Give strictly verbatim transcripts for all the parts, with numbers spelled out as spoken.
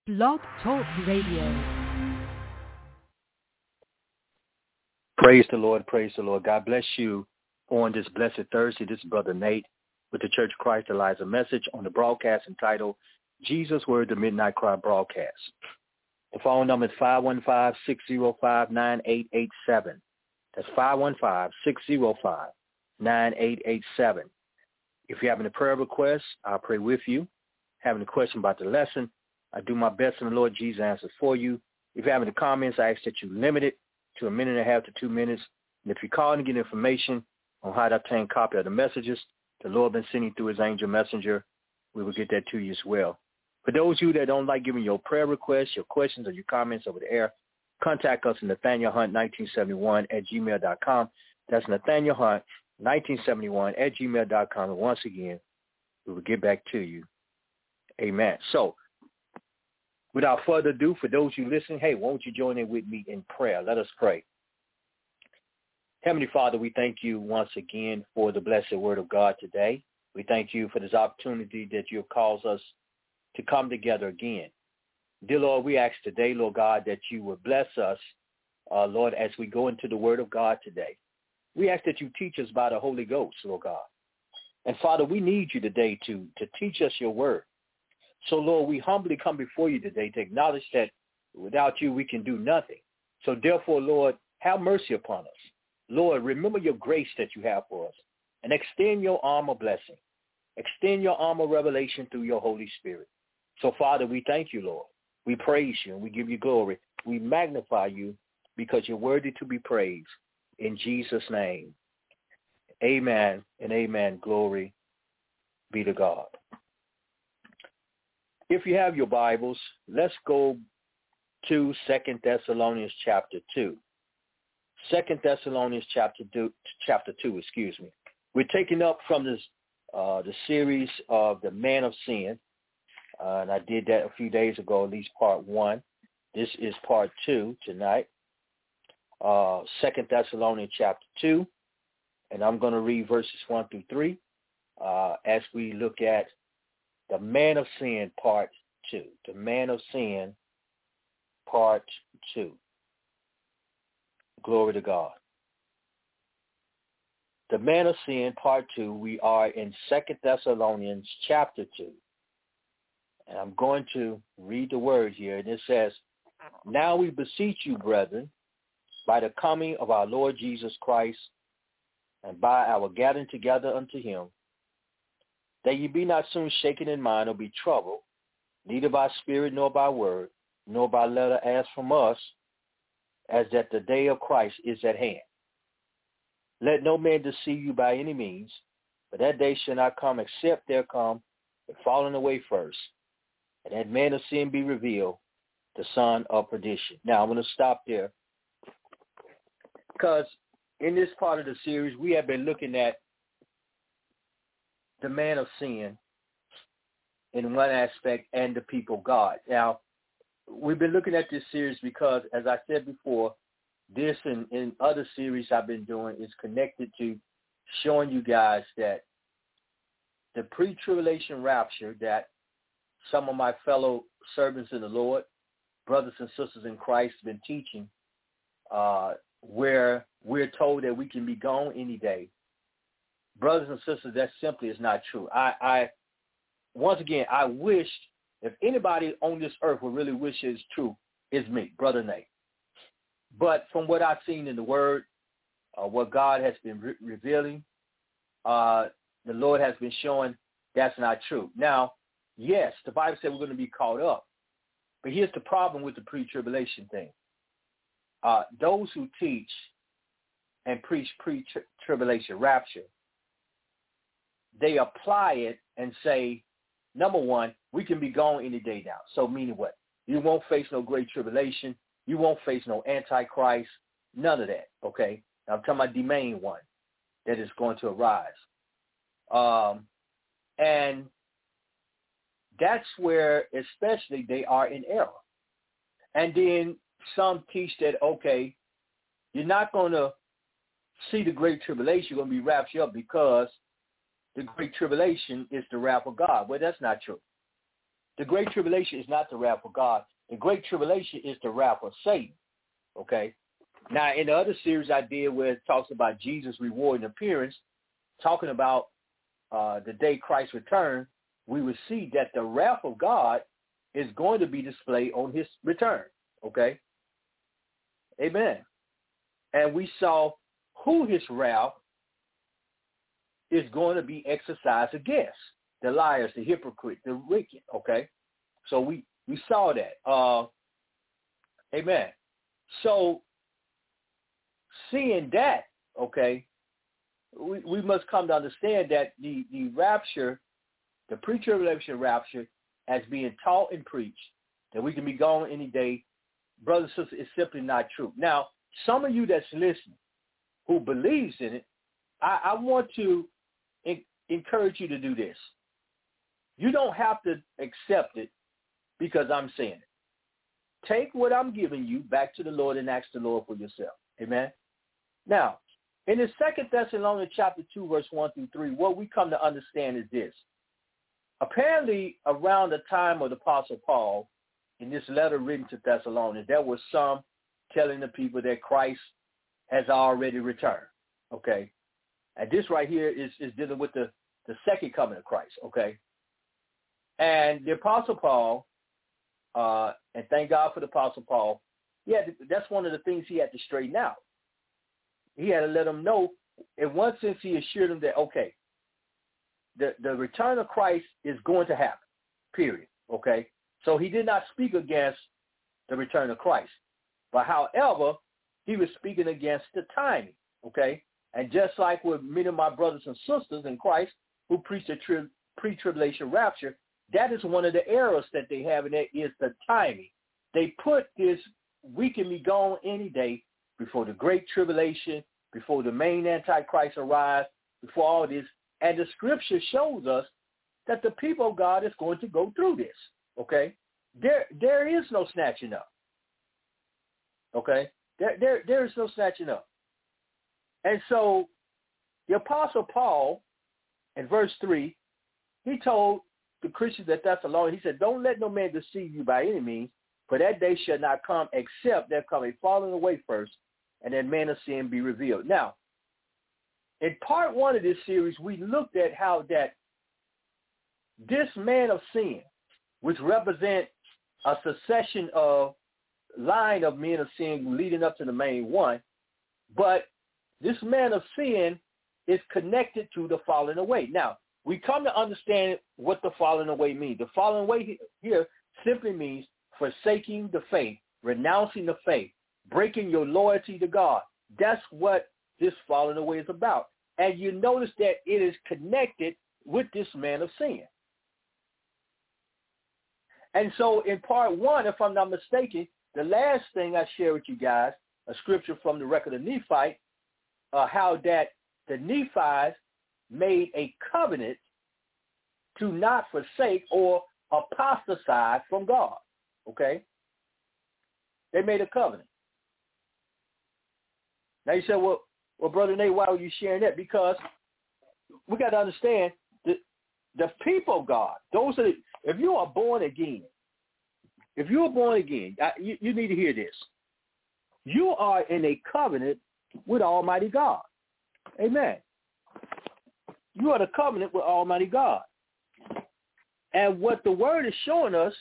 Blog Talk Radio. Praise the Lord, praise the Lord. God bless you on this blessed Thursday. This is Brother Nate with the Church of Christ Eliza message on the broadcast entitled Jesus Word, the Midnight Cry broadcast. The phone number is five one five, six zero five, nine eight eight seven. That's five one five, six zero five, nine eight eight seven. If you have any prayer requests, I'll pray with you. Having a question about the lesson, I do my best in the Lord Jesus answers for you. If you have any comments, I ask that you limit it to a minute and a half to two minutes. And if you call and get information on how to obtain a copy of the messages the Lord has been sending through his angel messenger, we will get that to you as well. For those of you that don't like giving your prayer requests, your questions, or your comments over the air, contact us at Nathaniel Hunt nineteen seventy-one at gmail dot com. That's Nathaniel Hunt nineteen seventy-one at gmail dot com. And once again, we will get back to you. Amen. So, without further ado, for those of you listening, hey, won't you join in with me in prayer? Let us pray. Heavenly Father, we thank you once again for the blessed word of God today. We thank you for this opportunity that you have caused us to come together again. Dear Lord, we ask today, Lord God, that you would bless us, uh, Lord, as we go into the word of God today. We ask that you teach us by the Holy Ghost, Lord God. And Father, we need you today to, to teach us your word. So, Lord, we humbly come before you today to acknowledge that without you we can do nothing. So, therefore, Lord, have mercy upon us. Lord, remember your grace that you have for us and extend your arm of blessing. Extend your arm of revelation through your Holy Spirit. So, Father, we thank you, Lord. We praise you and we give you glory. We magnify you because you're worthy to be praised. In Jesus' name, amen and amen. Glory be to God. If you have your Bibles, let's go to Second Thessalonians chapter two. Second Thessalonians chapter two, chapter two, excuse me. We're taking up from this uh, the series of the Man of Sin, uh, and I did that a few days ago, at least part one. This is part two tonight. Uh, Second Thessalonians chapter two, and I'm going to read verses one through three uh, as we look at the Man of Sin, part two. The Man of Sin, part two. Glory to God. The Man of Sin, part two. We are in Second Thessalonians, chapter two. And I'm going to read the word here. And it says, "Now we beseech you, brethren, by the coming of our Lord Jesus Christ, and by our gathering together unto him, that ye be not soon shaken in mind or be troubled, neither by spirit nor by word, nor by letter as from us, as that the day of Christ is at hand. Let no man deceive you by any means, for that day shall not come except there come the falling away first, and that man of sin be revealed, the son of perdition." Now, I'm going to stop there, because in this part of the series, we have been looking at the man of sin in one aspect and the people of God. Now, we've been looking at this series because, as I said before, this and, and other series I've been doing is connected to showing you guys that the pre-tribulation rapture that some of my fellow servants in the Lord, brothers and sisters in Christ, have been teaching, uh, where we're told that we can be gone any day. Brothers and sisters, that simply is not true. I, I once again, I wish if anybody on this earth would really wish it's true, it's me, Brother Nate. But from what I've seen in the Word, uh, what God has been re- revealing, uh, the Lord has been showing that's not true. Now, yes, the Bible said we're going to be caught up. But here's the problem with the pre-tribulation thing. Uh, those who teach and preach pre-tribulation rapture, they apply it and say, number one, we can be gone any day now. So meaning what? You won't face no great tribulation. You won't face no antichrist. None of that, okay? Now, I'm talking about the main one that is going to arise. Um, and that's where especially they are in error. And then some teach that, okay, you're not going to see the great tribulation. You're going to be raptured up because the great tribulation is the wrath of God. Well, that's not true. The Great Tribulation is not the wrath of God. The Great Tribulation is the wrath of Satan, okay? Now, in the other series I did where it talks about Jesus' reward and appearance, talking about uh, the day Christ returned, we will see that the wrath of God is going to be displayed on his return, okay? Amen. And we saw who his wrath is going to be exercised against. The liars, the hypocrites, the wicked, okay? So we, we saw that. Uh, amen. So seeing that, okay, we, we must come to understand that the, the rapture, the pre-tribulation rapture, as being taught and preached, that we can be gone any day, brothers and sisters, is simply not true. Now, some of you that's listening who believes in it, I, I want to in, encourage you to do this. You don't have to accept it because I'm saying it. Take what I'm giving you back to the Lord and ask the Lord for yourself. Amen? Now, in the Second Thessalonians chapter two, verse one through three, what we come to understand is this. Apparently, around the time of the Apostle Paul, in this letter written to Thessalonians, there were some telling the people that Christ has already returned, okay? And this right here is, is dealing with the, the second coming of Christ, okay? And the Apostle Paul, uh, and thank God for the Apostle Paul, yeah, that's one of the things he had to straighten out. He had to let them know, in one sense, he assured them that, okay, the, the return of Christ is going to happen, period, okay? So he did not speak against the return of Christ. But however, he was speaking against the timing, okay? And just like with many of my brothers and sisters in Christ who preach the tri- pre-tribulation rapture, that is one of the errors that they have, and that is the timing. They put this, we can be gone any day before the great tribulation, before the main Antichrist arrives, before all this. And the scripture shows us that the people of God is going to go through this, okay? There, there is no snatching up, okay? There, there, there is no snatching up. And so the Apostle Paul, in verse three, he told the Christians at Thessalonians, he said, don't let no man deceive you by any means, for that day shall not come except there come a falling away first, and that man of sin be revealed. Now, in part one of this series, we looked at how that this man of sin, which represents a succession of line of men of sin leading up to the main one, but this man of sin is connected to the falling away. Now, we come to understand what the falling away means. The falling away here simply means forsaking the faith, renouncing the faith, breaking your loyalty to God. That's what this falling away is about. And you notice that it is connected with this man of sin. And so in part one, if I'm not mistaken, the last thing I share with you guys, a scripture from the record of Nephi, uh, how that the Nephites made a covenant to not forsake or apostatize from God, okay? They made a covenant. Now you say, well, well, Brother Nate, why are you sharing that? Because we got to understand that the people of God, those are the, if you are born again, if you are born again, I, you, you need to hear this. You are in a covenant with Almighty God. Amen. You are in a covenant with Almighty God. And what the word is showing us,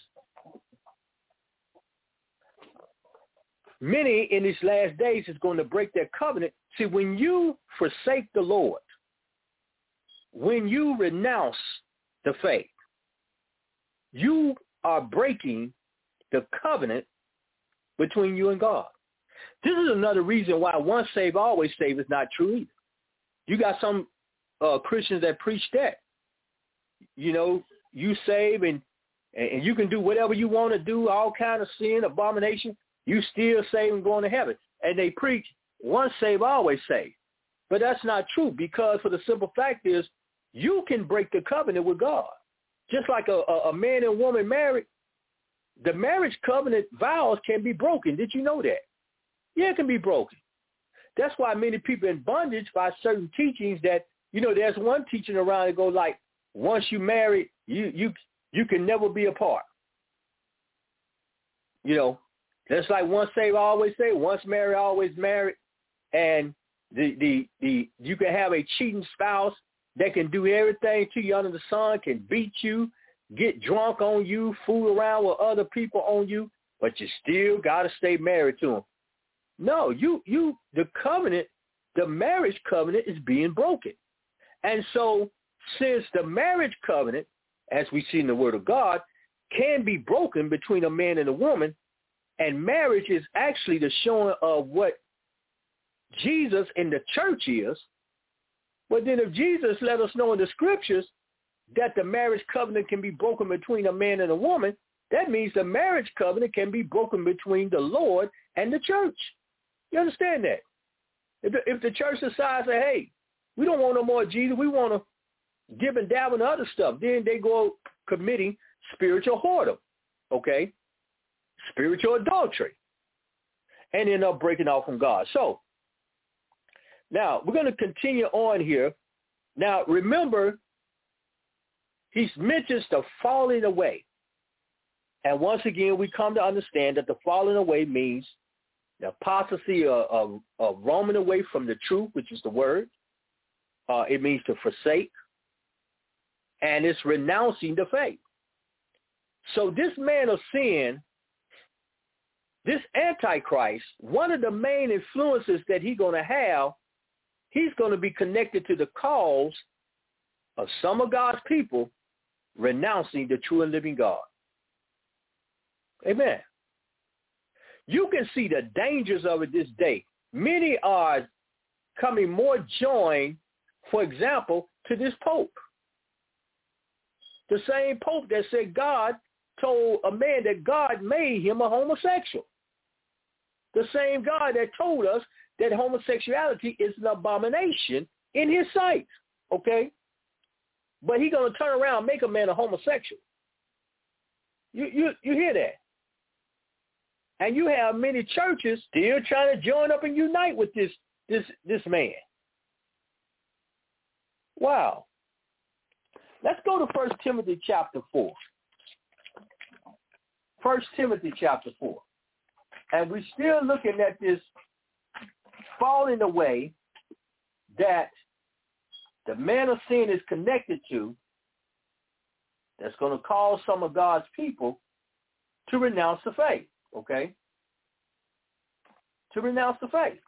many in these last days is going to break their covenant. See, when you forsake the Lord, when you renounce the faith, you are breaking the covenant between you and God. This is another reason why once saved, always saved is not true either. You got some uh, Christians that preach that. You know, you save and and you can do whatever you want to do, all kind of sin, abomination. You still save and going to heaven. And they preach once saved, always saved. But that's not true, because for the simple fact is you can break the covenant with God. Just like a, a, a man and woman married, the marriage covenant vows can be broken. Did you know that? Yeah, it can be broken. That's why many people in bondage by certain teachings that, you know, there's one teaching around that goes like, once you marry, you you you can never be apart. You know, just like once saved, always saved, once married, always married. And the, the, the, you can have a cheating spouse that can do everything to you under the sun, can beat you, get drunk on you, fool around with other people on you, but you still got to stay married to them. No, you, you, the covenant, the marriage covenant is being broken. And so since the marriage covenant, as we see in the Word of God, can be broken between a man and a woman, and marriage is actually the showing of what Jesus in the church is, but then if Jesus let us know in the scriptures that the marriage covenant can be broken between a man and a woman, that means the marriage covenant can be broken between the Lord and the church. You understand that? If the, if the church decides that, hey, we don't want no more Jesus, we want to give and dabble and other stuff, then they go committing spiritual whoredom, okay? Spiritual adultery, and end up breaking off from God. So now we're going to continue on here. Now remember, he mentions the falling away. And once again, we come to understand that the falling away means the apostasy of, of, of roaming away from the truth, which is the word. Uh, it means to forsake. And it's renouncing the faith. So this man of sin, this Antichrist, one of the main influences that he's going to have, he's going to be connected to the cause of some of God's people renouncing the true and living God. Amen. You can see the dangers of it this day. Many are coming more joined, for example, to this Pope. The same Pope that said God told a man that God made him a homosexual. The same God that told us that homosexuality is an abomination in his sight, okay? But he's going to turn around and make a man a homosexual. You, you, you hear that? And you have many churches still trying to join up and unite with this, this, this man. Wow. Let's go to First Timothy chapter four. First Timothy chapter four. And we're still looking at this falling away that the man of sin is connected to, that's going to cause some of God's people to renounce the faith, okay? To renounce the faith.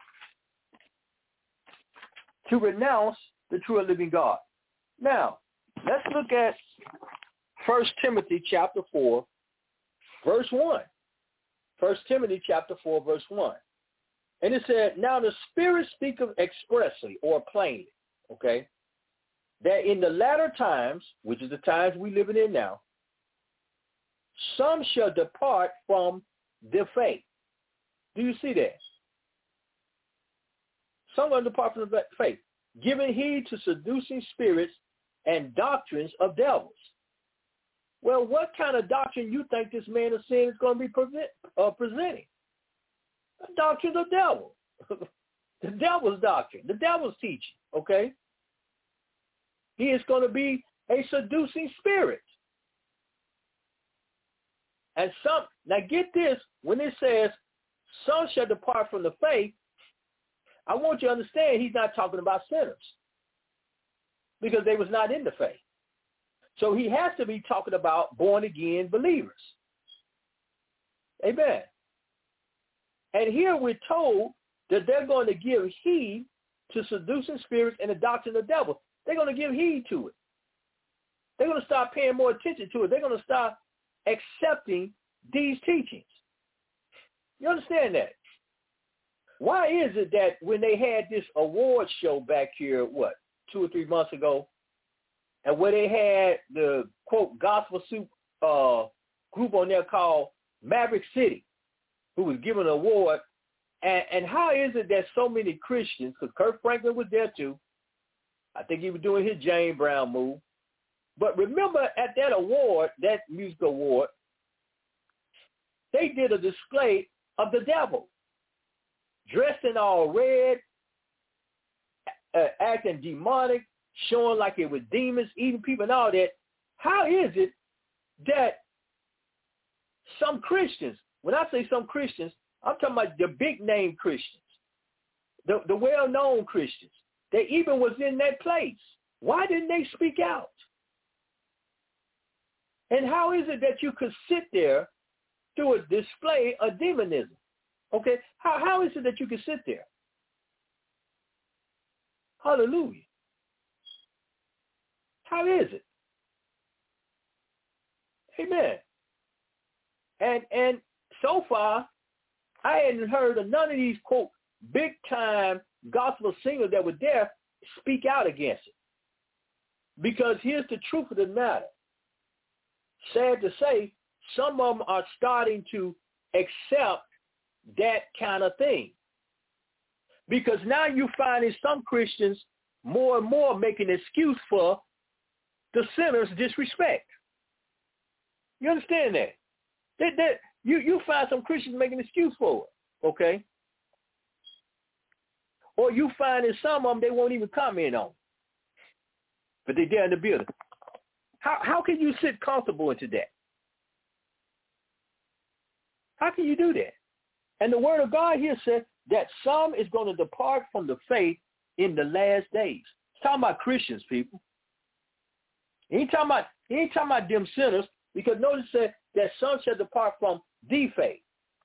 To renounce the true and living God. Now, let's look at First Timothy chapter four, verse one. First Timothy chapter four, verse one. And it said, now the Spirit speaketh expressly or plainly, okay, that in the latter times, which is the times we living in now, some shall depart from the faith. Do you see that? Some will depart from the faith, giving heed to seducing spirits and doctrines of devils. Well, what kind of doctrine you think this man of sin is going to be present, uh, presenting? The doctrine of the devil. The devil's doctrine. The devil's teaching, okay? He is going to be a seducing spirit. And some, now get this, when it says, some shall depart from the faith, I want you to understand he's not talking about sinners because they was not in the faith. So he has to be talking about born-again believers. Amen. And here we're told that they're going to give heed to seducing spirits and the doctrine of the devil. They're going to give heed to it. They're going to start paying more attention to it. They're going to start accepting these teachings. You understand that? Why is it that when they had this award show back here, what, two or three months ago, and where they had the, quote, gospel soup uh, group on there called Maverick City, who was given an award, and, and how is it that so many Christians, because Kirk Franklin was there too, I think he was doing his James Brown move, but remember at that award, that music award, they did a display of the devil, dressed in all red, uh, acting demonic, showing like it was demons, eating people and all that. How is it that some Christians When I say some Christians, I'm talking about the big-name Christians, the, the well-known Christians. They even was in that place. Why didn't they speak out? And how is it that you could sit there through a display of demonism? Okay, how how is it that you can sit there? Hallelujah. How is it? Amen. And and so far, I hadn't heard of none of these, quote, big-time gospel singers that were there speak out against it. Because here's the truth of the matter. Sad to say, some of them are starting to accept that kind of thing. Because now you're finding some Christians more and more making an excuse for the sinner's disrespect. You understand that? That, that you, you find some Christians making an excuse for it, okay? Or you find in some of them they won't even comment on it. But they're there in the building. How how can you sit comfortable into that? How can you do that? And the word of God here says that some is going to depart from the faith in the last days. It's talking about Christians, people. He ain't talking about, he ain't talking about them sinners, because notice that, that some shall depart from the faith.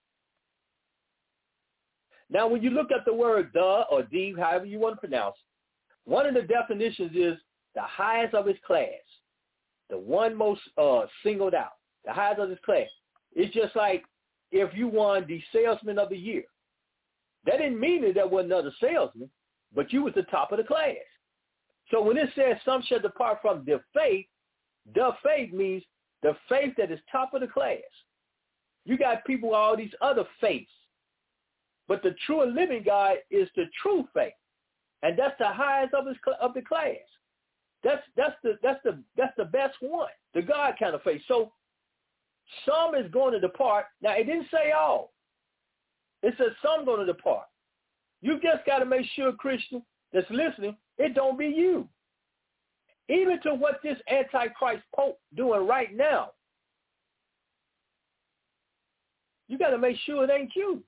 Now, when you look at the word the or the, however you want to pronounce it, one of the definitions is the highest of his class, the one most uh, singled out, the highest of his class. It's just like if you won the salesman of the year. That didn't mean that there wasn't another salesman, but you was the top of the class. So when it says some shall depart from the faith, the faith means the faith that is top of the class. You got people with all these other faiths, but the true and living God is the true faith, and that's the highest of his of the class. That's that's the that's the that's the best one, the God kind of faith. So some is going to depart. Now it didn't say all. It says some going to depart. You just got to make sure, Christian, that's listening, it don't be you. Even to what this Antichrist Pope doing right now, you got to make sure it ain't you.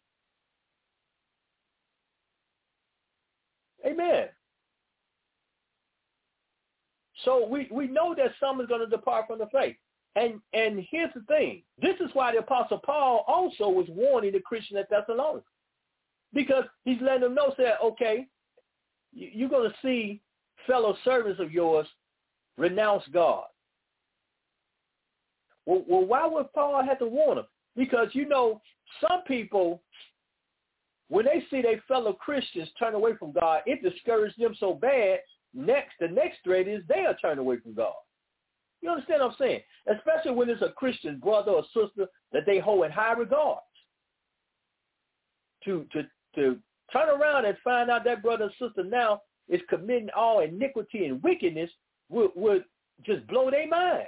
Amen. So we, we know that some is going to depart from the faith. And and here's the thing. This is why the Apostle Paul also was warning the Christian at Thessalonica. Because he's letting them know, that, okay, you're going to see fellow servants of yours renounce God. Well, well, why would Paul have to warn them? Because, you know, some people, when they see their fellow Christians turn away from God, it discourages them so bad, next the next threat is they'll turn away from God. You understand what I'm saying? Especially when it's a Christian brother or sister that they hold in high regard. To, to, to turn around and find out that brother or sister now is committing all iniquity and wickedness would, would just blow their mind.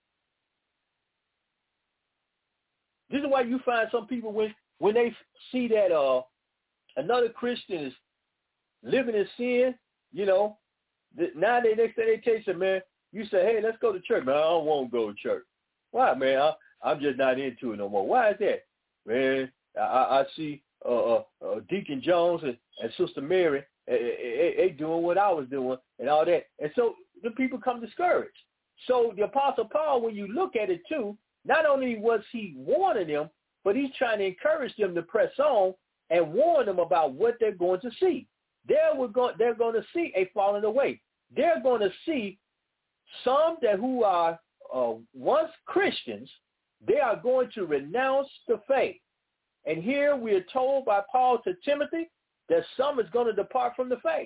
This is why you find some people when, when they see that uh, another Christian is living in sin, you know, the, now they next day they tell you, man, you say, hey, let's go to church. Man, I don't want to go to church. Why, man? I, I'm just not into it no more. Why is that? Man, I, I see uh, uh, uh, Deacon Jones and, and Sister Mary, they, they, they doing what I was doing and all that. And so the people come discouraged. So the Apostle Paul, when you look at it too, not only was he warning them, but he's trying to encourage them to press on and warn them about what they're going to see. They're, go- they're going to see a falling away. They're going to see some that who are uh, once Christians, they are going to renounce the faith. And here we are told by Paul to Timothy that some is going to depart from the faith.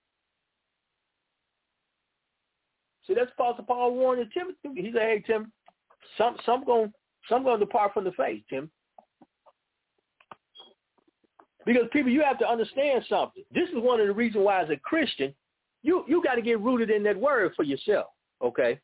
See, that's Apostle Paul warning Timothy. He said, hey, Tim, some some going some going to depart from the faith, Tim. Because people, you have to understand something. This is one of the reasons why as a Christian, you, you got to get rooted in that word for yourself. Okay?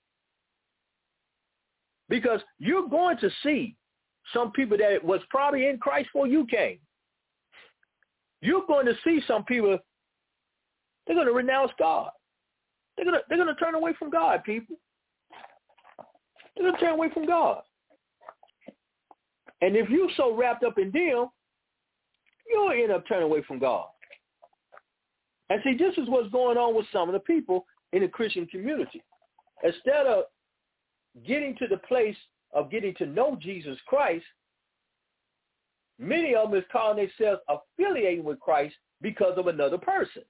Because you're going to see some people that was probably in Christ before you came. You're going to see some people, they're going to renounce God. They're going to, they're going to turn away from God, people. They're going to turn away from God. And if you're so wrapped up in them, you'll end up turning away from God. And see, this is what's going on with some of the people in the Christian community. Instead of getting to the place of getting to know Jesus Christ, many of them is calling themselves affiliating with Christ because of another person.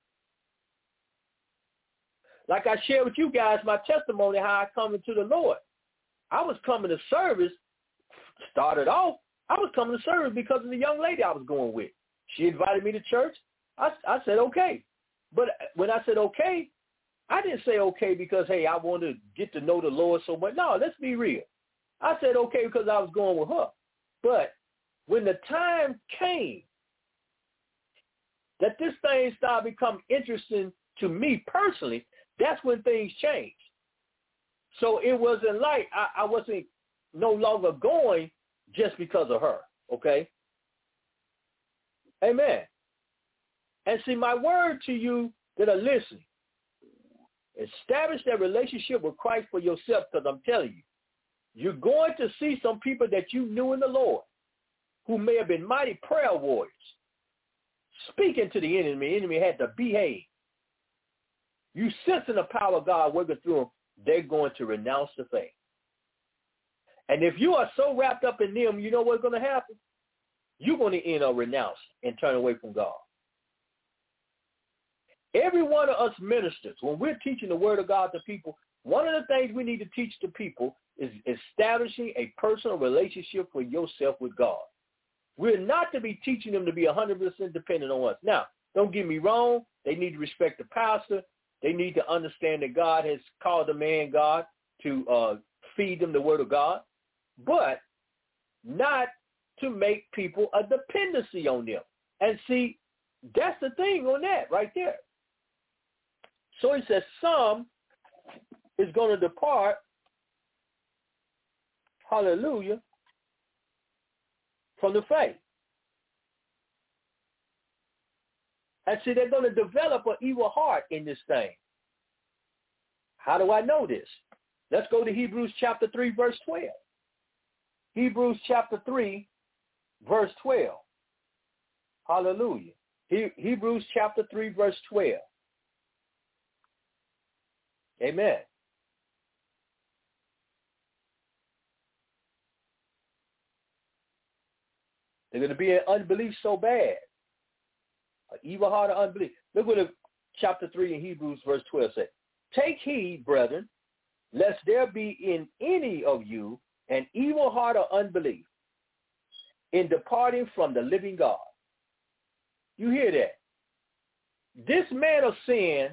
Like I shared with you guys my testimony, how I come into the Lord. I was coming to service, started off, I was coming to service because of the young lady I was going with. She invited me to church. I, I said, okay. But when I said okay, I didn't say okay because, hey, I want to get to know the Lord so much. No, let's be real. I said okay because I was going with her. But when the time came that this thing started becoming interesting to me personally, that's when things changed. So it wasn't like I, I wasn't no longer going just because of her, okay? Amen. And see, my word to you that are listening, establish that relationship with Christ for yourself, because I'm telling you, you're going to see some people that you knew in the Lord who may have been mighty prayer warriors speaking to the enemy. The enemy had to behave. You sensing the power of God working through them, they're going to renounce the faith. And if you are so wrapped up in them, you know what's going to happen? You're going to end up renouncing and turn away from God. Every one of us ministers, when we're teaching the word of God to people, one of the things we need to teach to people is establishing a personal relationship for yourself with God. We're not to be teaching them to be one hundred percent dependent on us. Now, don't get me wrong. They need to respect the pastor. They need to understand that God has called the man God to uh, feed them the word of God, but not to make people a dependency on them. And see, that's the thing on that right there. So he says some is going to depart, hallelujah, from the faith. And see, they're going to develop an evil heart in this thing. How do I know this? Let's go to Hebrews chapter three, verse twelve. Hebrews chapter three, verse twelve. Hallelujah. He, Hebrews chapter three, verse twelve. Amen. They're going to be in unbelief so bad. An evil heart of unbelief. Look what chapter three in Hebrews verse twelve says. Take heed, brethren, lest there be in any of you an evil heart of unbelief in departing from the living God. You hear that? This man of sin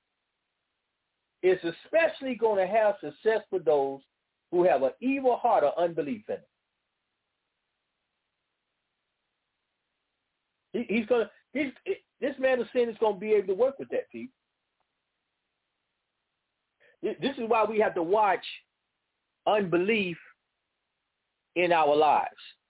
is especially going to have success for those who have an evil heart of unbelief in it. He, he's going to, he's, this man of sin is going to be able to work with that, people. This is why we have to watch unbelief in our lives.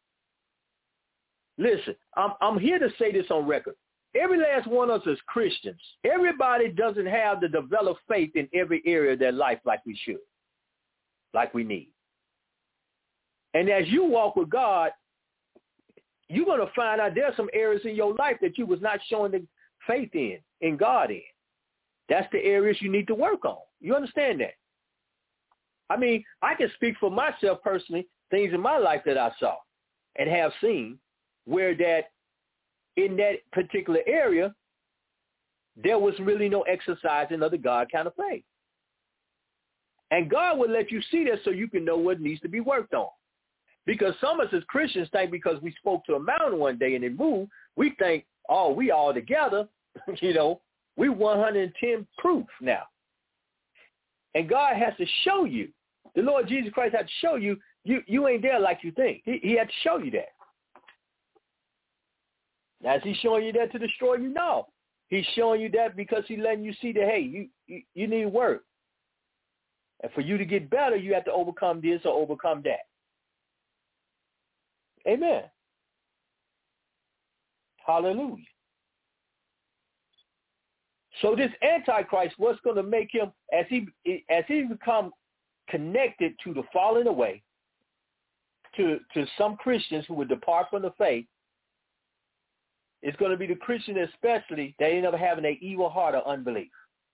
Listen, I'm, I'm here to say this on record. Every last one of us as Christians, everybody doesn't have the developed faith in every area of their life like we should, like we need. And as you walk with God, you're going to find out there's some areas in your life that you was not showing the faith in, in God in. That's the areas you need to work on. You understand that? I mean, I can speak for myself personally, things in my life that I saw and have seen where that in that particular area, there was really no exercising of the God kind of faith. And God will let you see that so you can know what needs to be worked on. Because some of us as Christians think because we spoke to a mountain one day and it moved, we think, oh, we all together, you know, we one hundred ten proof now. And God has to show you. The Lord Jesus Christ had to show you, you, you ain't there like you think. He, he had to show you that. Now, is he showing you that to destroy you? No. He's showing you that because he's letting you see that, hey, you, you, you need work. And for you to get better, you have to overcome this or overcome that. Amen. Hallelujah. So this Antichrist, what's going to make him, as he as he become connected to the falling away, to, to some Christians who would depart from the faith, it's going to be the Christian especially that end up having an evil heart of unbelief.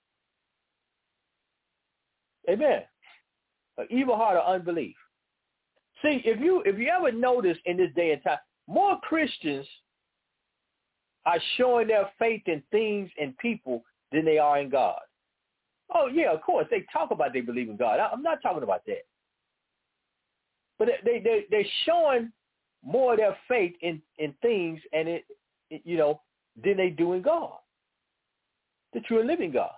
Amen. An evil heart of unbelief. See, if you if you ever notice in this day and time, more Christians are showing their faith in things and people than they are in God. Oh, yeah, of course. They talk about they believe in God. I'm not talking about that. But they, they, they're showing more of their faith in, in things and, it, it, you know, than they do in God, the true and living God.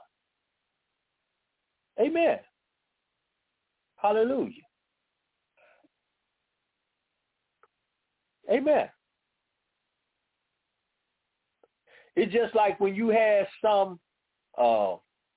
Amen. Hallelujah. Amen. It's just like when you had some uh,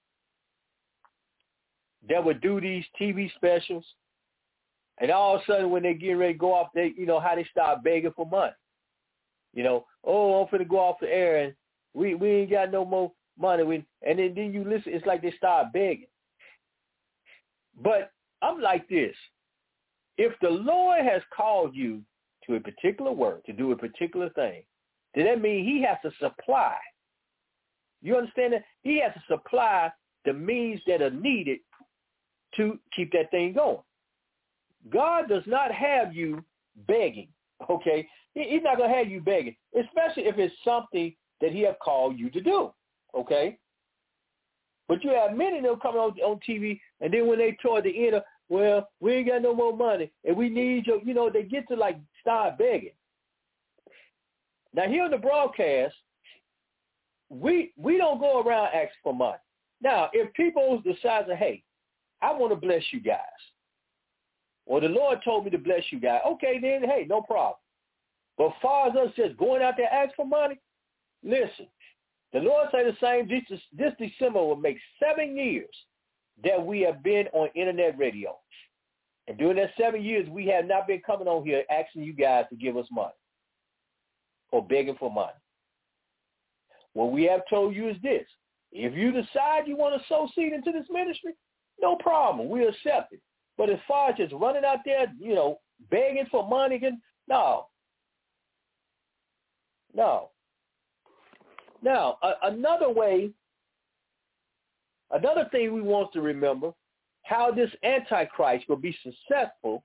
that would do these T V specials, and all of a sudden when they get ready to go off, they, you know, how they start begging for money. You know, oh, I'm finna go off the air, and we, we ain't got no more money. We, and then, then you listen, it's like they start begging. But I'm like this. If the Lord has called you to a particular work, to do a particular thing, then that means he has to supply. You understand that? He has to supply the means that are needed to keep that thing going. God does not have you begging, okay? He's not going to have you begging, especially if it's something that he has called you to do, okay? But you have many of them coming on, on T V, and then when they toward the end of, well, we ain't got no more money, and we need your, you know, they get to, like, start begging. Now, here on the broadcast, we we don't go around asking for money. Now, if people decide to, hey, I want to bless you guys, or the Lord told me to bless you guys, okay, then, hey, no problem. But as far as us just going out there asking for money, listen, the Lord said the same. This, this December will make seven years that we have been on internet radio. And during that seven years, we have not been coming on here asking you guys to give us money or begging for money. What we have told you is this. If you decide you want to sow seed into this ministry, no problem. We accept it. But as far as just running out there, you know, begging for money, no. No. Now, a- another way, another thing we want to remember, how this Antichrist will be successful,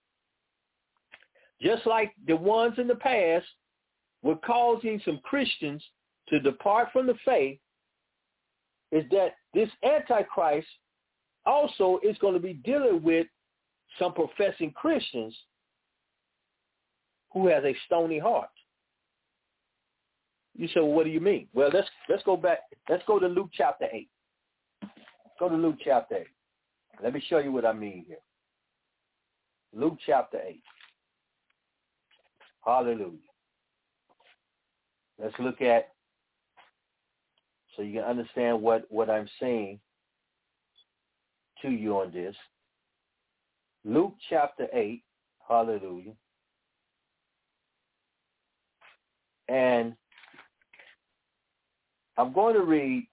just like the ones in the past were causing some Christians to depart from the faith, is that this Antichrist also is going to be dealing with some professing Christians who has a stony heart. You say, well, what do you mean? Well, let's let's go back. Let's go to Luke chapter eight. Let's go to Luke chapter eight. Let me show you what I mean here. Luke chapter eight. Hallelujah. Let's look at, so you can understand what, what I'm saying to you on this. Luke chapter eight. Hallelujah. And I'm going to read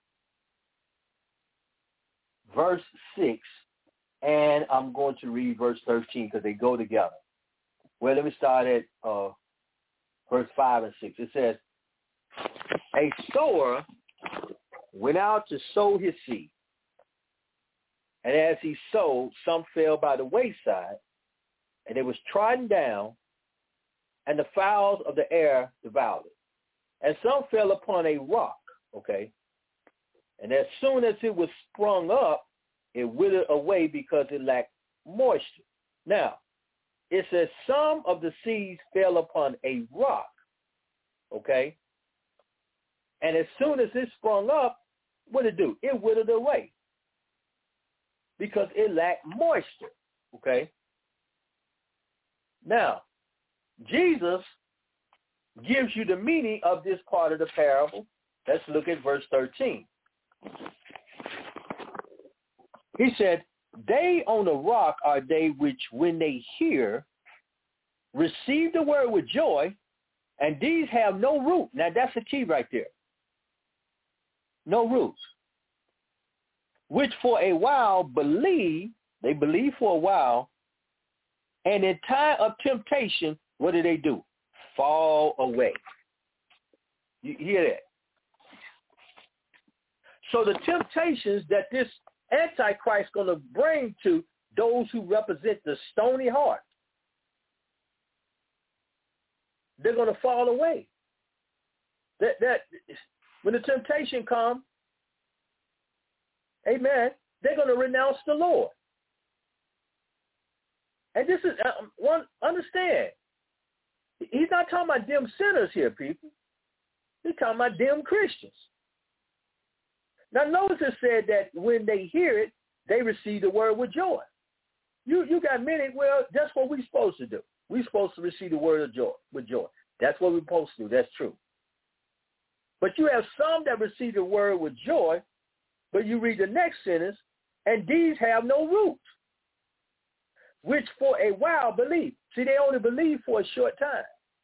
verse six, and I'm going to read verse thirteen because they go together. Well, let me start at uh, verse five and six. It says, a sower went out to sow his seed. And as he sowed, some fell by the wayside, and it was trodden down, and the fowls of the air devoured it. And some fell upon a rock, okay? And as soon as it was sprung up, it withered away because it lacked moisture. Now, it says some of the seeds fell upon a rock, okay? And as soon as it sprung up, what did it do? It withered away because it lacked moisture, okay? Now, Jesus gives you the meaning of this part of the parable. Let's look at verse thirteen. He said, they on the rock are they which, when they hear, receive the word with joy, and these have no root. Now, that's the key right there. No roots. Which for a while believe, they believe for a while, And in time of temptation, what do they do? Fall away. You hear that? So the temptations that this Antichrist is going to bring to those who represent the stony heart, they're going to fall away. That that when the temptation comes, amen, they're going to renounce the Lord. And this is uh, one. Understand, he's not talking about them sinners here, people. He's talking about them Christians. Now, notice it said that when they hear it, they receive the word with joy. You you got many. Well, that's what we're supposed to do. We're supposed to receive the word of joy with joy. That's what we're supposed to do. That's true. But you have some that receive the word with joy, but you read the next sentence, and these have no root, which for a while believe. See, they only believe for a short time.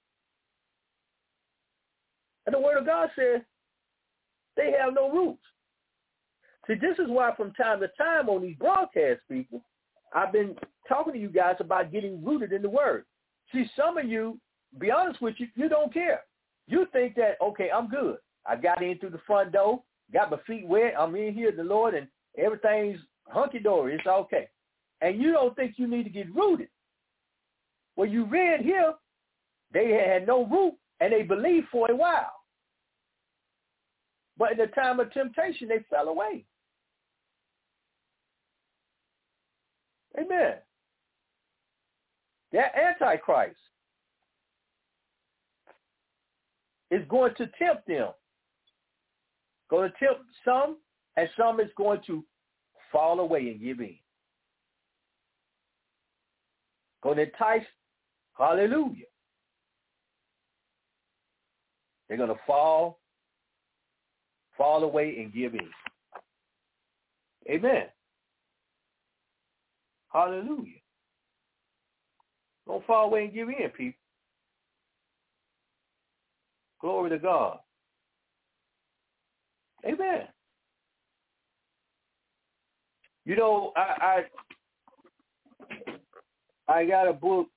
And the word of God says they have no roots. See, this is why from time to time on these broadcasts, people, I've been talking to you guys about getting rooted in the word. See, some of you, be honest with you, you don't care. You think that, okay, I'm good. I got in through the front door, got my feet wet, I'm in here, the Lord, and everything's hunky-dory. It's okay. And you don't think you need to get rooted. Well, you read here, they had no root, and they believed for a while. But in the time of temptation, they fell away. Amen. That Antichrist is going to tempt them. Going to tempt some, and some is going to fall away and give in. Going to entice, hallelujah. They're going to fall, fall away and give in. Amen. Hallelujah. Don't fall away and give in, people. Glory to God. Amen. You know, I I, I got a book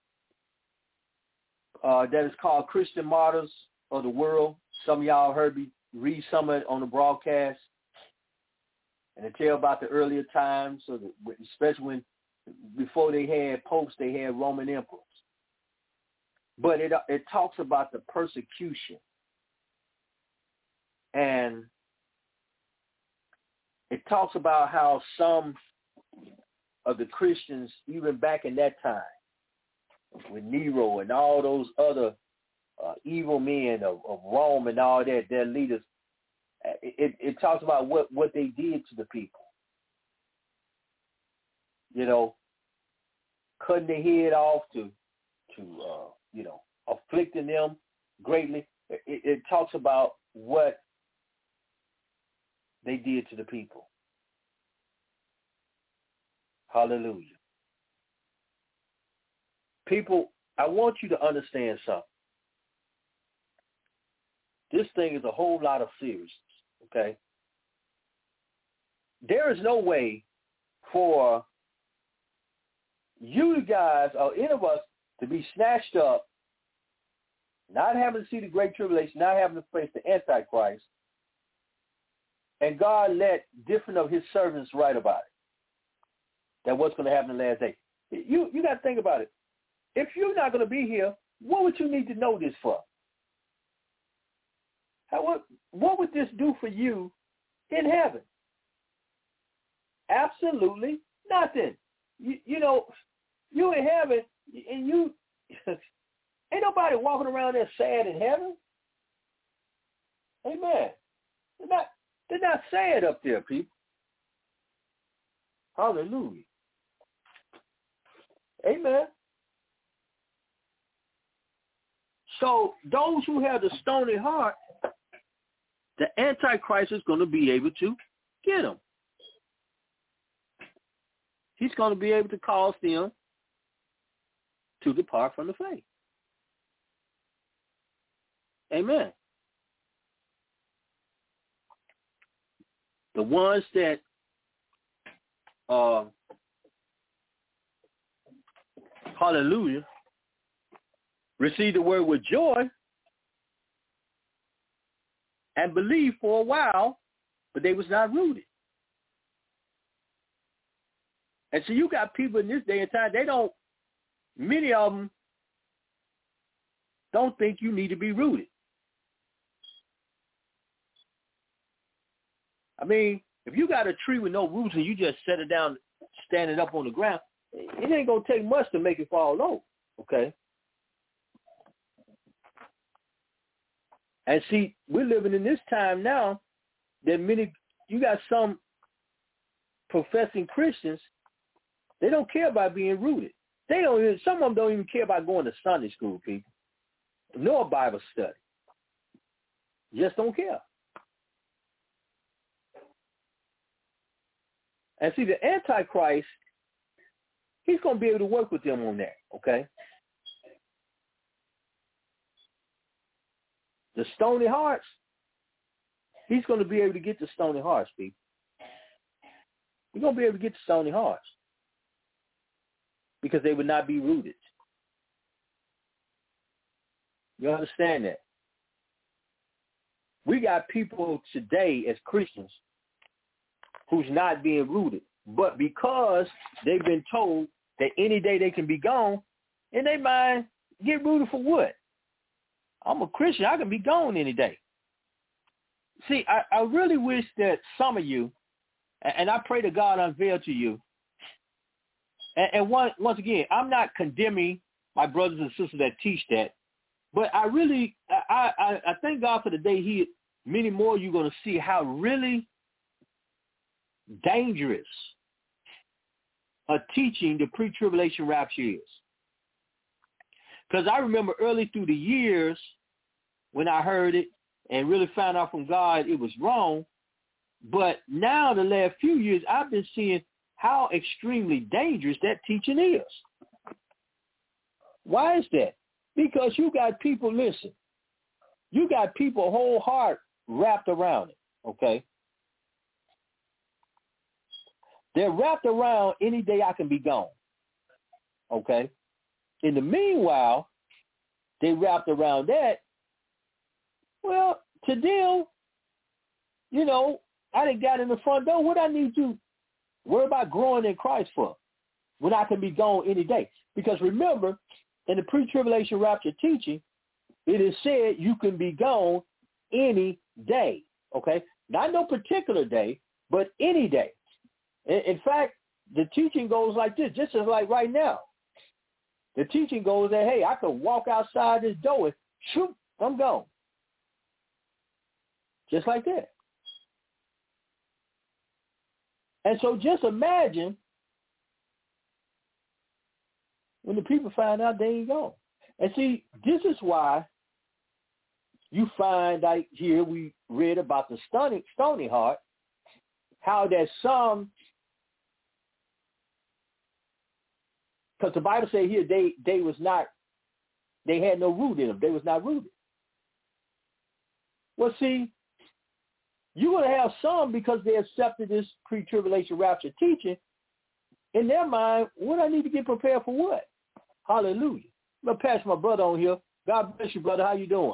uh, that is called Christian Martyrs of the World. Some of y'all heard me read some of it on the broadcast. And they tell about the earlier times, so that, especially when before they had popes, they had Roman emperors. But it it talks about the persecution. And it talks about how some of the Christians, even back in that time, with Nero and all those other uh, evil men of, of Rome and all that, their leaders, it, it talks about what, what they did to the people. You know, cutting their head off to, to uh, you know, afflicting them greatly. It, it talks about what they did to the people. Hallelujah. People, I want you to understand something. This thing is a whole lot of seriousness, okay? There is no way for you guys or any of us to be snatched up, not having to see the Great Tribulation, not having to face the Antichrist, and God let different of his servants write about it. That what's going to happen in the last day. You you got to think about it. If you're not going to be here, what would you need to know this for? How, what, what would this do for you in heaven? Absolutely nothing. You, you know, you in heaven, and you, ain't nobody walking around there sad in heaven. Amen. They're not, they're not sad up there, people. Hallelujah. Amen. So those who have the stony heart, the Antichrist is going to be able to get them. He's going to be able to cause them to depart from the faith. Amen. The ones that uh, hallelujah, received the word with joy and believed for a while, but they was not rooted. And so you got people in this day and time, they don't, many of them don't think you need to be rooted. I mean, if you got a tree with no roots and you just set it down, standing up on the ground, it ain't going to take much to make it fall over, okay? And see, we're living in this time now that many, you got some professing Christians, they don't care about being rooted. They don't even, some of them don't even care about going to Sunday school, people, nor Bible study. Just don't care. And see, the Antichrist, he's going to be able to work with them on that, okay? The stony hearts, he's going to be able to get the stony hearts, people. He's going to be able to get the stony hearts because they would not be rooted. You understand that? We got people today as Christians who's not being rooted, but because they've been told that any day they can be gone, in their mind, get rooted for what? I'm a Christian. I can be gone any day. See, I, I really wish that some of you, and I pray to God unveil to you, and, and one, once again, I'm not condemning my brothers and sisters that teach that, but I really, I, I, I thank God for the day he, many more you're going to see how really dangerous a teaching the pre-tribulation rapture is. Because I remember early through the years when I heard it and really found out from God it was wrong. But now the last few years, I've been seeing how extremely dangerous that teaching is. Why is that? Because you got people, listen, you got people whole heart wrapped around it, okay? They're wrapped around any day I can be gone, okay? In the meanwhile, they wrapped around that, well, to them, you know, I done got in the front door. What I need to worry about growing in Christ for when I can be gone any day? Because remember, in the pre-tribulation rapture teaching, it is said you can be gone any day, okay? Not no particular day, but any day. In fact, the teaching goes like this, just as like right now. The teaching goes that, hey, I could walk outside this door and shoot, I'm gone. Just like that. And so just imagine when the people find out they ain't gone. And see, this is why you find, like here we read about the stony, stony heart, how that some, because the Bible says here they, they was not, they had no root in them. They was not rooted. Well, see, you're going to have some because they accepted this pre-tribulation rapture teaching. In their mind, what I need to get prepared for what? Hallelujah. I'm going to pass my brother on here. God bless you, brother. How you doing?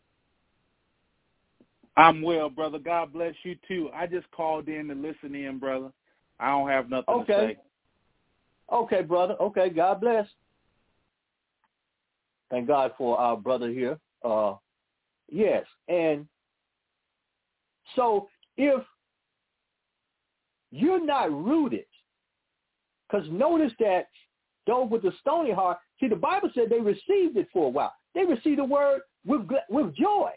I'm well, brother. God bless you, too. I just called in to listen in, brother. I don't have nothing okay. to say. Okay, brother. Okay, God bless. Thank God for our brother here. Uh, yes, and so if you're not rooted, because notice that those with the stony heart, see, the Bible said they received it for a while. They received the word with with joy,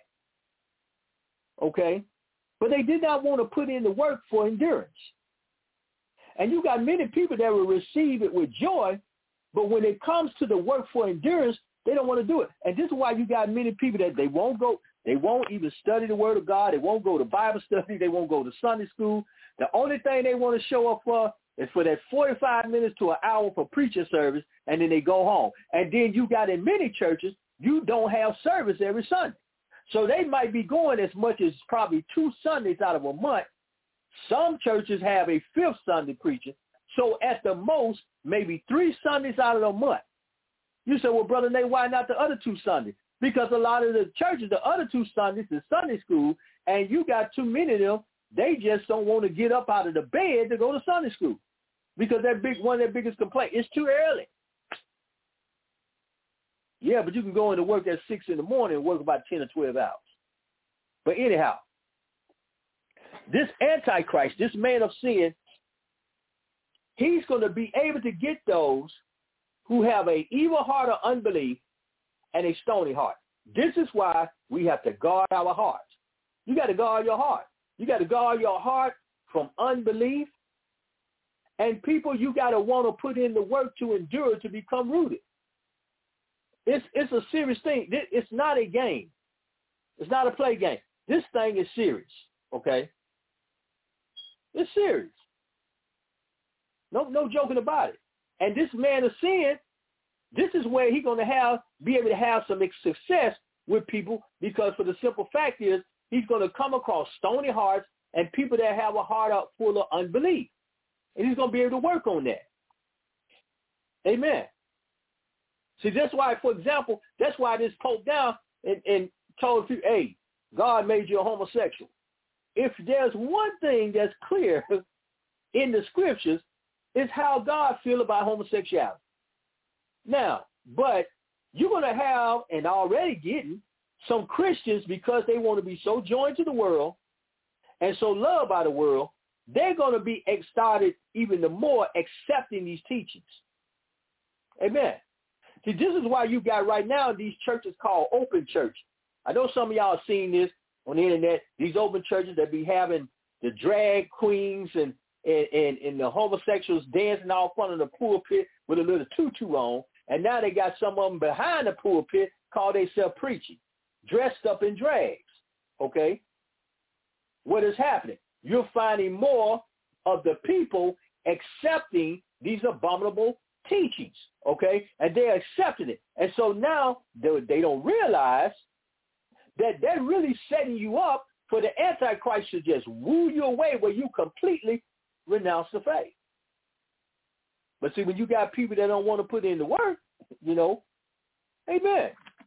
okay? But they did not want to put in the work for endurance. And you got many people that will receive it with joy, but when it comes to the work for endurance, they don't want to do it. And this is why you got many people that they won't go, they won't even study the Word of God. They won't go to Bible study. They won't go to Sunday school. The only thing they want to show up for is for that forty-five minutes to an hour for preacher service, and then they go home. And then you got in many churches, you don't have service every Sunday. So they might be going as much as probably two Sundays out of a month. Some churches have a fifth Sunday preacher. So at the most, maybe three Sundays out of the month. You say, well, Brother Nate, why not the other two Sundays? Because a lot of the churches, the other two Sundays is Sunday school, and you got too many of them. They just don't want to get up out of the bed to go to Sunday school because that big one of their biggest complaints, it's too early. Yeah, but you can go into work at six in the morning and work about ten or twelve hours. But anyhow, this Antichrist, this man of sin, he's going to be able to get those who have an evil heart of unbelief and a stony heart. This is why we have to guard our hearts. You got to guard your heart. You got to guard your heart from unbelief. And people, you got to want to put in the work to endure to become rooted. It's, it's a serious thing. It's not a game. It's not a play game. This thing is serious, okay? It's serious. No, no joking about it. And this man of sin, this is where he's going to have be able to have some success with people, because for the simple fact is he's going to come across stony hearts and people that have a heart up full of unbelief. And he's going to be able to work on that. Amen. See, that's why, for example, that's why this Pope down and, and told you, hey, God made you a homosexual. If there's one thing that's clear in the scriptures, it's how God feels about homosexuality. Now, but you're going to have, and already getting, some Christians, because they want to be so joined to the world and so loved by the world, they're going to be started even the more accepting these teachings. Amen. See, this is why you got right now these churches called open church. I know some of y'all have seen this on the internet, these open churches that be having the drag queens and, and, and, and the homosexuals dancing all front of the pulpit with a little tutu on, and now they got some of them behind the pulpit called themselves preaching, dressed up in drags, okay? What is happening? You're finding more of the people accepting these abominable teachings, okay? And they're accepting it. And so now they, they don't realize that they're really setting you up for the Antichrist to just woo you away where you completely renounce the faith. But see, when you got people that don't want to put in the work, you know, amen,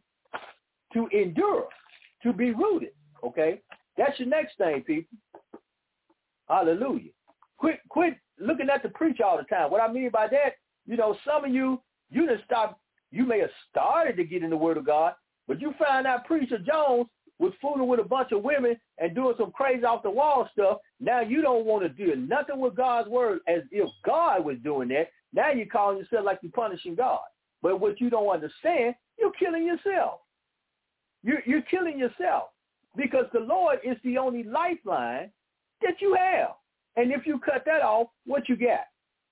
to endure, to be rooted, okay? That's your next thing, people. Hallelujah. Quit, quit looking at the preacher all the time. What I mean by that, you know, some of you, you done stopped, you may have started to get in the Word of God, but you find out Preacher Jones was fooling with a bunch of women and doing some crazy off-the-wall stuff. Now you don't want to do nothing with God's Word as if God was doing that. Now you're calling yourself like you're punishing God. But what you don't understand, you're killing yourself. You're, you're killing yourself because the Lord is the only lifeline that you have. And if you cut that off, what you got?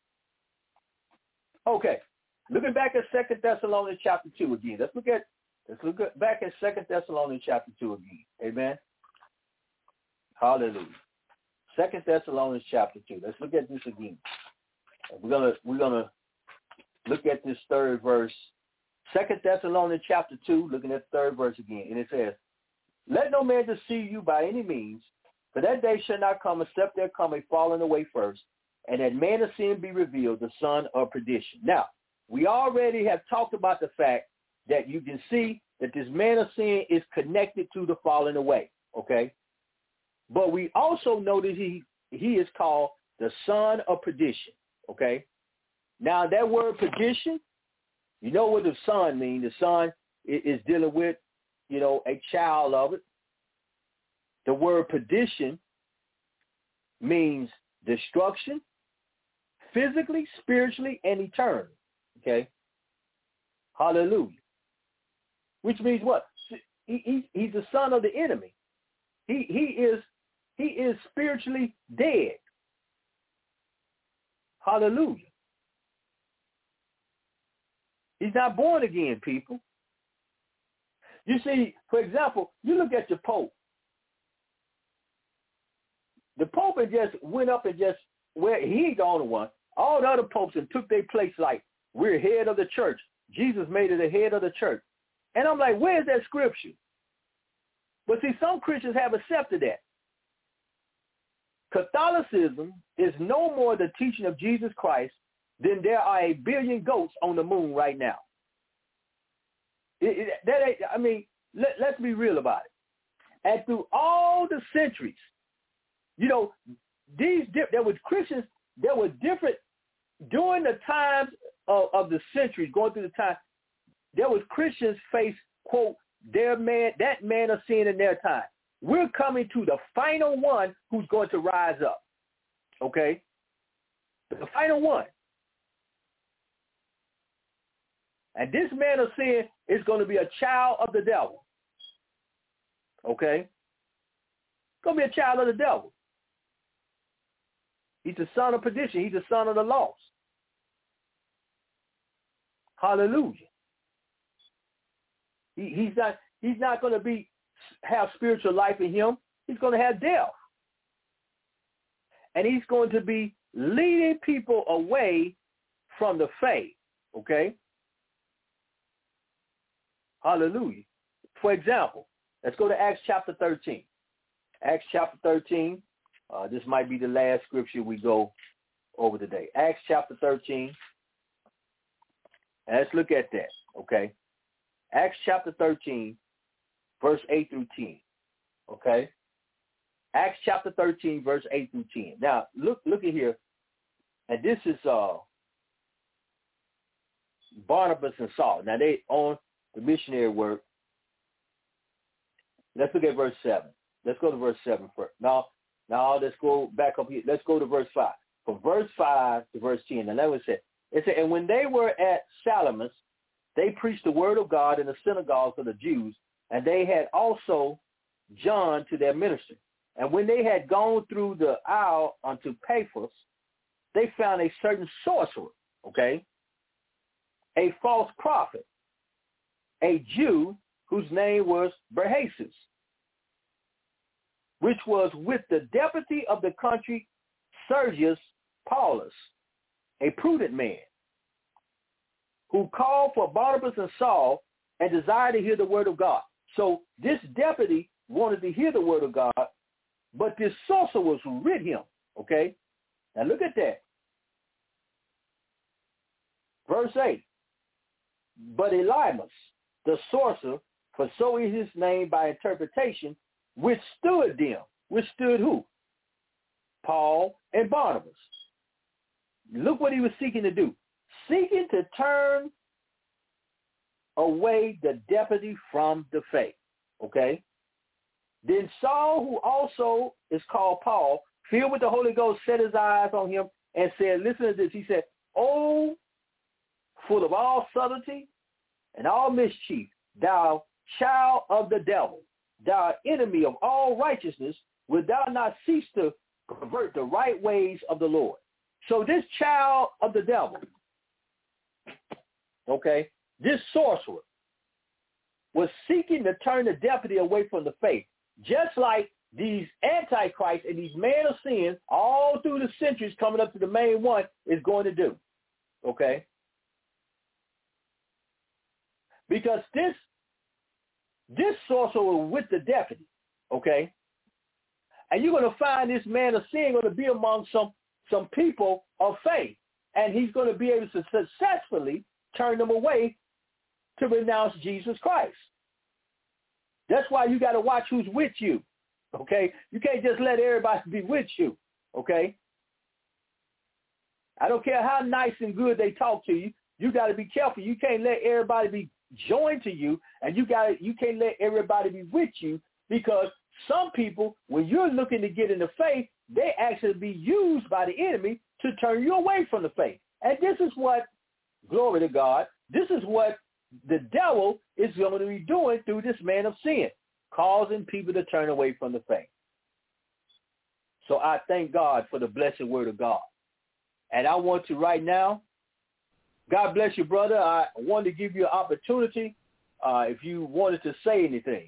Okay, looking back at Second Thessalonians chapter two again. Let's look at let's look at, back at Second Thessalonians chapter two again. Amen. Hallelujah. Second Thessalonians chapter two. Let's look at this again. We're gonna we're gonna look at this third verse. Second Thessalonians chapter two, looking at the third verse again, and it says, "Let no man deceive you by any means, for that day shall not come except there come a falling away first, and that man of sin be revealed, the son of perdition." Now, we already have talked about the fact that you can see that this man of sin is connected to the falling away, okay? But we also know that he, he is called the son of perdition, okay? Now, that word perdition, you know what the son means. The son is, is dealing with, you know, a child of it. The word perdition means destruction, physically, spiritually, and eternally. Okay? Hallelujah. Which means what? He, he, he's the son of the enemy. He, he, is, he is spiritually dead. Hallelujah. He's not born again, people. You see, for example, you look at the Pope. The Pope had just went up and just, well, he ain't the only one. All the other popes and took their place like, we're head of the church. Jesus made it the head of the church. And I'm like, where's that scripture? But see, some Christians have accepted that. Catholicism is no more the teaching of Jesus Christ than there are a billion goats on the moon right now. It, it, that ain't, I mean, let, let's be real about it. And through all the centuries, you know, these there were Christians, there were different, during the times of, of the centuries, going through the time, there was Christians face, quote, their man, that man of sin in their time. We're coming to the final one who's going to rise up, okay? The final one. And this man of sin is going to be a child of the devil, okay? Going to be a child of the devil. He's the son of perdition. He's the son of the lost. Hallelujah. He, he's not. He's not going to be have spiritual life in him. He's going to have death, and he's going to be leading people away from the faith. Okay. Hallelujah. For example, let's go to Acts chapter thirteen. Acts chapter thirteen. Uh, this might be the last scripture we go over today. Acts chapter thirteen. And let's look at that, okay? Acts chapter thirteen, verse eight through ten, okay? Acts chapter thirteen, verse eight through ten. Now, look look at here. And this is uh, Barnabas and Saul. Now, they on the missionary work. Let's look at verse seven. Let's go to verse seven first. Now, now let's go back up here. Let's go to verse five. From verse five to verse ten. And let me say, it said, and when they were at Salamis, they preached the word of God in the synagogues of the Jews, and they had also John to their ministry. And when they had gone through the isle unto Paphos, they found a certain sorcerer, okay, a false prophet, a Jew whose name was Barhasus, which was with the deputy of the country Sergius Paulus, a prudent man, who called for Barnabas and Saul and desired to hear the word of God. So this deputy wanted to hear the word of God, but this sorcerer was with him, okay? Now look at that. Verse eight. But Elymas, the sorcerer, for so is his name by interpretation, withstood them. Withstood who? Paul and Barnabas. Look what he was seeking to do. Seeking to turn away the deputy from the faith. Okay? Then Saul, who also is called Paul, filled with the Holy Ghost, set his eyes on him and said, listen to this. He said, oh, full of all subtlety and all mischief, thou child of the devil, thou enemy of all righteousness, wilt thou not cease to pervert the right ways of the Lord? So this child of the devil, okay, this sorcerer was seeking to turn the deputy away from the faith, just like these antichrists and these men of sin all through the centuries coming up to the main one is going to do, okay? Because this this sorcerer was with the deputy, okay? And you're going to find this man of sin going to be among some some people of faith, and he's going to be able to successfully turn them away to renounce Jesus Christ. That's why you got to watch who's with you, okay? You can't just let everybody be with you, okay? I don't care how nice and good they talk to you. You got to be careful. You can't let everybody be joined to you, and you got you can't let everybody be with you, because some people, when you're looking to get in the faith, they actually be used by the enemy to turn you away from the faith. And this is what, glory to God, this is what the devil is going to be doing through this man of sin, causing people to turn away from the faith. So I thank God for the blessed word of God. And I want to right now, God bless you, brother. I wanted to give you an opportunity uh, if you wanted to say anything.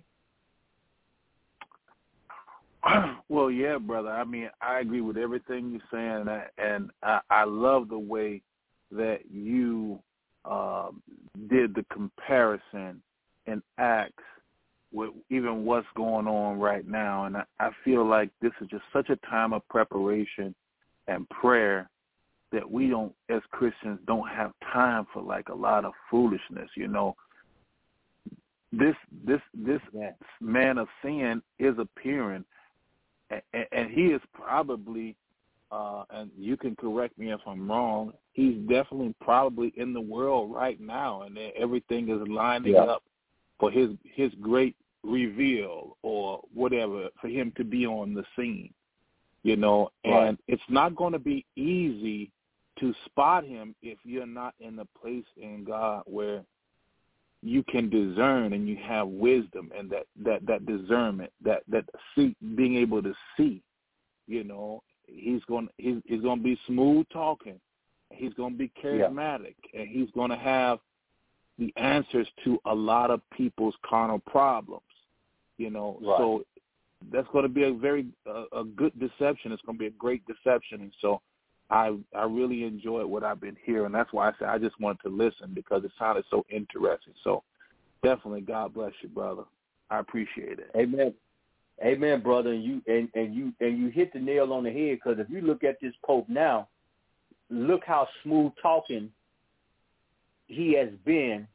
Well, yeah, brother. I mean, I agree with everything you're saying, and I, and I, I love the way that you uh, did the comparison in Acts with even what's going on right now. And I, I feel like this is just such a time of preparation and prayer that we don't, as Christians, don't have time for like a lot of foolishness, you know. this this this yeah. man of sin is appearing, and, and he is probably, uh, and you can correct me if I'm wrong, he's definitely probably in the world right now, and everything is lining yeah. up for his his great reveal or whatever, for him to be on the scene, you know, and right. it's not going to be easy to spot him if you're not in a place in God where you can discern and you have wisdom and that, that, that discernment, that, that see, being able to see, you know, he's going he's, he's going to be smooth talking. He's going to be charismatic, yeah. and he's going to have the answers to a lot of people's carnal problems, you know. Right. So that's going to be a very uh, a good deception. It's going to be a great deception, and so I I really enjoyed what I've been hearing. That's why I said I just wanted to listen because it sounded so interesting. So definitely, God bless you, brother. I appreciate it. Amen. Amen, brother. And you and, and you and you hit the nail on the head, because if you look at this Pope now, look how smooth talking he has been,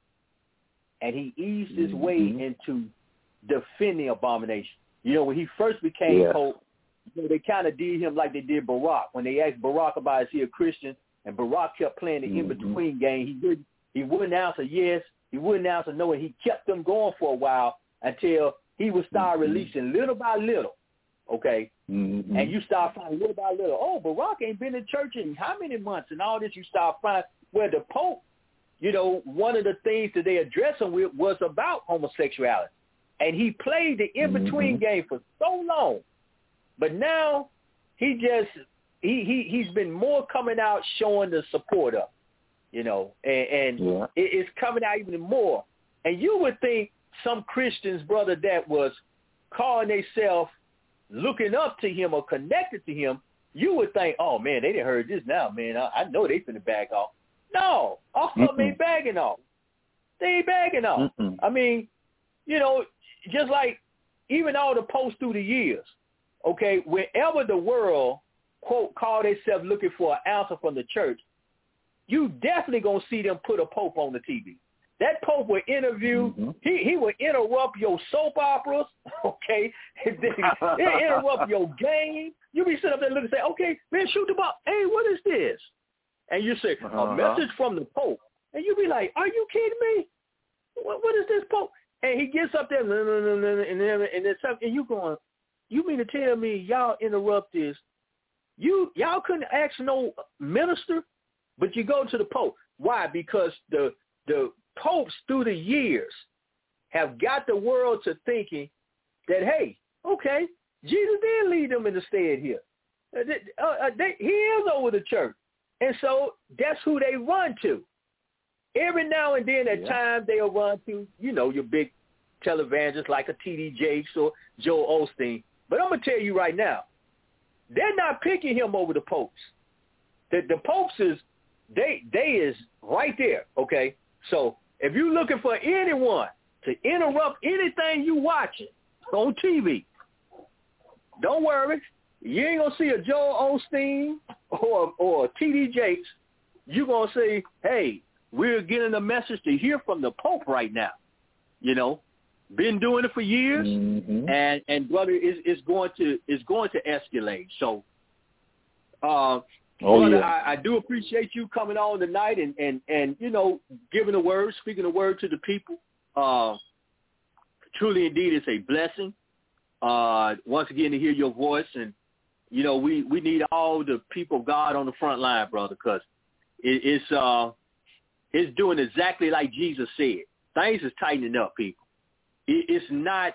and he eased his mm-hmm. way into defending abomination. You know, when he first became yeah. Pope, you know, they kind of did him like they did Barack. When they asked Barack about is he a Christian, and Barack kept playing the mm-hmm. in-between game, he didn't. He wouldn't answer yes, he wouldn't answer no, and he kept them going for a while until he would start mm-hmm. releasing little by little, okay? Mm-hmm. And you start finding little by little, oh, Barack ain't been in church in how many months and all this. You start finding where the Pope, you know, one of the things that they addressed him with was about homosexuality. And he played the in-between mm-hmm. game for so long. But now he just, he, he, he's been more coming out showing the support of, you know, and, and yeah. it, it's coming out even more. And you would think some Christians, brother, that was calling themselves looking up to him or connected to him, you would think, oh, man, they didn't heard this now, man. I, I know they finna back off. No, all of them ain't bagging off. They ain't bagging off. Mm-mm. I mean, you know, just like even all the posts through the years, okay, wherever the world, quote, call themselves looking for an answer from the church, you definitely going to see them put a Pope on the T V. That Pope will interview, mm-hmm. he, he will interrupt your soap operas, okay? He'll interrupt your game. You be sitting up there looking and say, okay, man, shoot the ball. Hey, what is this? And you say, uh-huh. a message from the Pope. And you be like, are you kidding me? What, what is this Pope? And he gets up there, and then and then something, and you going, you mean to tell me y'all interrupt this? You y'all couldn't ask no minister, but you go to the Pope. Why? Because the the popes through the years have got the world to thinking that, hey, okay, Jesus did lead them in the stead here. Uh, uh, they, he is over the church. And so that's who they run to. Every now and then at yeah. times they'll run to, you know, your big televangelists like a T D Jakes or Joel Osteen. But I'm going to tell you right now, they're not picking him over the popes. The, the popes is, they they is right there, okay? So if you're looking for anyone to interrupt anything you watching on T V, don't worry. You ain't going to see a Joel Osteen or, or a T D Jakes. You're going to say, hey, we're getting a message to hear from the Pope right now. You know, been doing it for years, mm-hmm. and, and brother, is is going to is going to escalate. So, uh, oh, brother, yeah. I, I do appreciate you coming on tonight and, and, and you know, giving a word, speaking a word to the people. Uh, truly, indeed, it's a blessing. Uh, once again, to hear your voice, and you know, we, we need all the people of God on the front line, brother, because it, it's uh. It's doing exactly like Jesus said. Things is tightening up, people. It, it's not,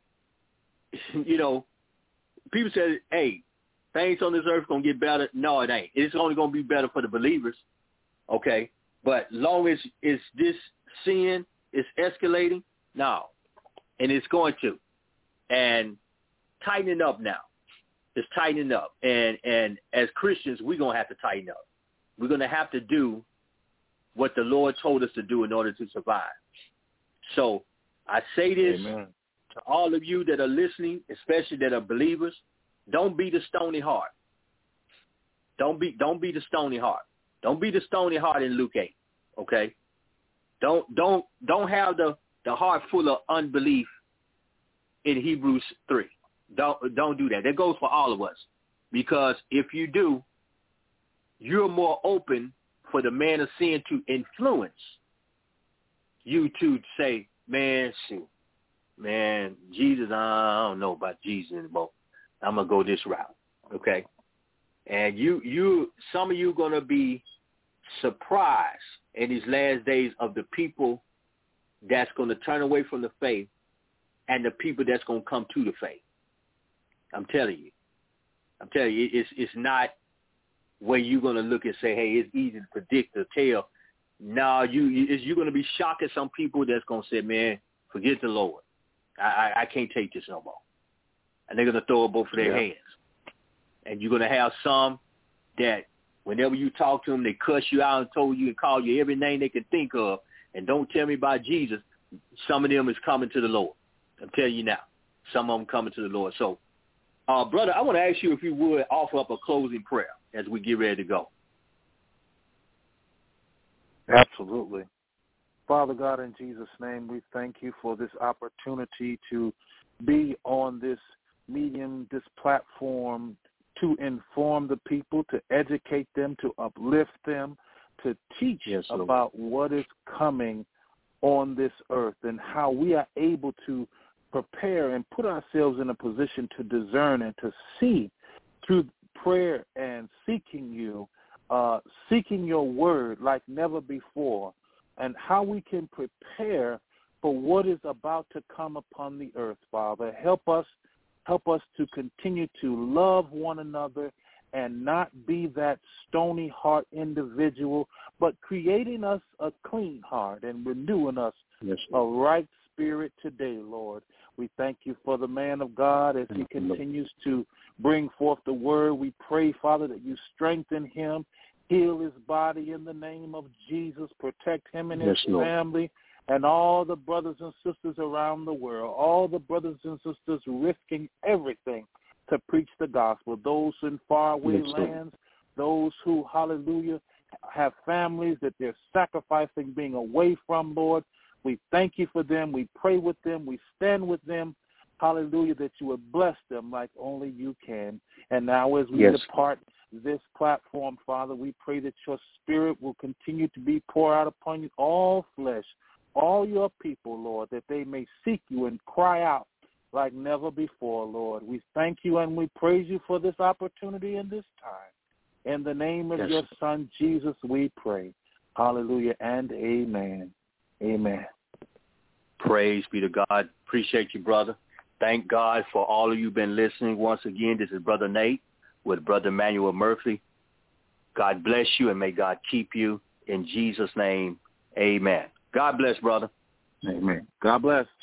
you know, people say, hey, things on this earth going to get better. No, it ain't. It's only going to be better for the believers, okay? But long as it's this sin is escalating, no. And it's going to. And tightening up now. It's tightening up. And, and as Christians, we're going to have to tighten up. We're going to have to do what the Lord told us to do in order to survive. So I say this Amen. To all of you that are listening, especially that are believers, don't be the stony heart. Don't be don't be the stony heart. Don't be the stony heart in Luke eight. Okay? Don't don't don't have the the heart full of unbelief in Hebrews three. Don't don't do that. That goes for all of us. Because if you do, you're more open for the man of sin to influence you to say, man, shoot, man, Jesus, I don't know about Jesus anymore. I'm going to go this route, okay? And you, you, some of you are going to be surprised in these last days of the people that's going to turn away from the faith and the people that's going to come to the faith. I'm telling you. I'm telling you, it's it's not where you're going to look and say, hey, it's easy to predict or tell. No, you, you're going to be shocked at some people that's going to say, man, forget the Lord. I, I, I can't take this no more. And they're going to throw up both of their yeah. hands. And you're going to have some that whenever you talk to them, they cuss you out and told you and call you every name they can think of. And don't tell me about Jesus. Some of them is coming to the Lord. I'm telling you now. Some of them coming to the Lord. So, uh, brother, I want to ask you if you would offer up a closing prayer as we get ready to go. Absolutely. Father God, in Jesus' name, we thank you for this opportunity to be on this medium, this platform, to inform the people, to educate them, to uplift them, to teach yes, about what is coming on this earth and how we are able to prepare and put ourselves in a position to discern and to see through prayer and seeking you, uh, seeking your word like never before, and how we can prepare for what is about to come upon the earth, Father. Help us, help us to continue to love one another and not be that stony heart individual, but creating us a clean heart and renewing us yes, a right spirit today, Lord. We thank you for the man of God as he continues to bring forth the word. We pray, Father, that you strengthen him, heal his body in the name of Jesus, protect him and his yes, family, and all the brothers and sisters around the world, all the brothers and sisters risking everything to preach the gospel, those in faraway yes, lands, those who, hallelujah, have families that they're sacrificing being away from, Lord. We thank you for them. We pray with them. We stand with them. Hallelujah, that you would bless them like only you can. And now as we yes. depart this platform, Father, we pray that your spirit will continue to be poured out upon you, all flesh, all your people, Lord, that they may seek you and cry out like never before, Lord. We thank you and we praise you for this opportunity in this time. In the name of yes. your Son, Jesus, we pray. Hallelujah and amen. Amen. Praise be to God. Appreciate you, brother. Thank God for all of you been listening. Once again, this is Brother Nate with Brother Emmanuel Murphy. God bless you and may God keep you. In Jesus' name, amen. God bless, brother. Amen. God bless.